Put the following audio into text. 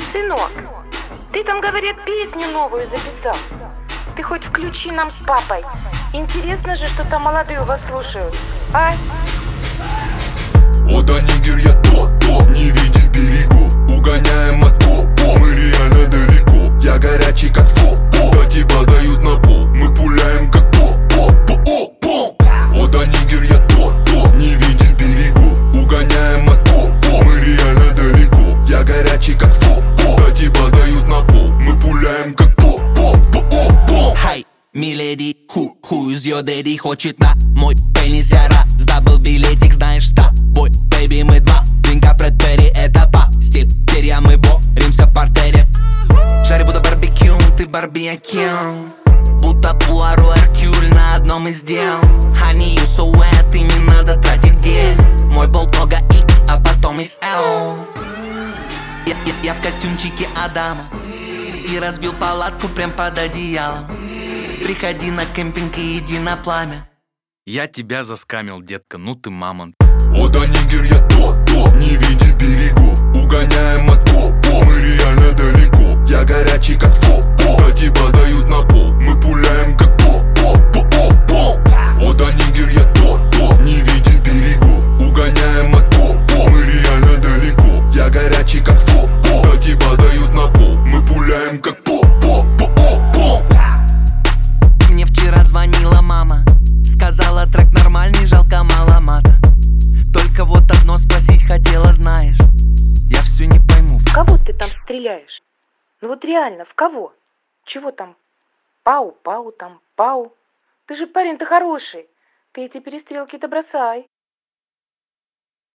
Сынок, ты там, говорят, песню новую записал. Ты хоть включи нам с папой. Интересно же, что там молодые у вас слушают. А? О, да нигер, я то, не видит берегов. Угоняем от по, мы реально далеко. Я горячий как фо, до тебя дают на пол. Мы пуляем как по. О, да нигер, я то, не видит берегов. Угоняем от по, мы реально далеко. Я горячий как фо, до тебя дают на пол. Мы пуляем как по. Хай, миледи, who is your daddy? Хочет на мой пенис, я раздобыл билетик, знаешь, с тобой, бэйби, мы два. Винка Фред Перри, это по стиль перья, мы боремся в партере. Жари будто барбекю, ты Барби Аким. Будто Пуаро Эркюль на одном из дел. Honey, you so wet, и не надо тратить гель. Мой Болтога X, а потом из L. Я в костюмчике Адама и разбил палатку прям под одеялом. Приходи на кемпинг и иди на пламя. Я тебя заскамил, детка, ну ты мамонт. О, да нигер, я то, не видит берегов. Угоняем от по, мы реально далеко. Я горячий как фо, до тебя дают на пол. Мы пуляем как по. О, да нигер, я то, не видит берегов. Угоняем от по, мы реально далеко. Я горячий как фо, до тебя дают на пол. Мы пуляем как по. Мне вчера звонила мама, сказала, трек нормальный, жалко мало мата. Только вот одно спросить хотела, знаешь, я все не пойму. В кого ты там стреляешь? Ну вот реально, в кого? Чего там? Пау, там, пау. Ты же парень-то хороший. Ты эти перестрелки-то бросай.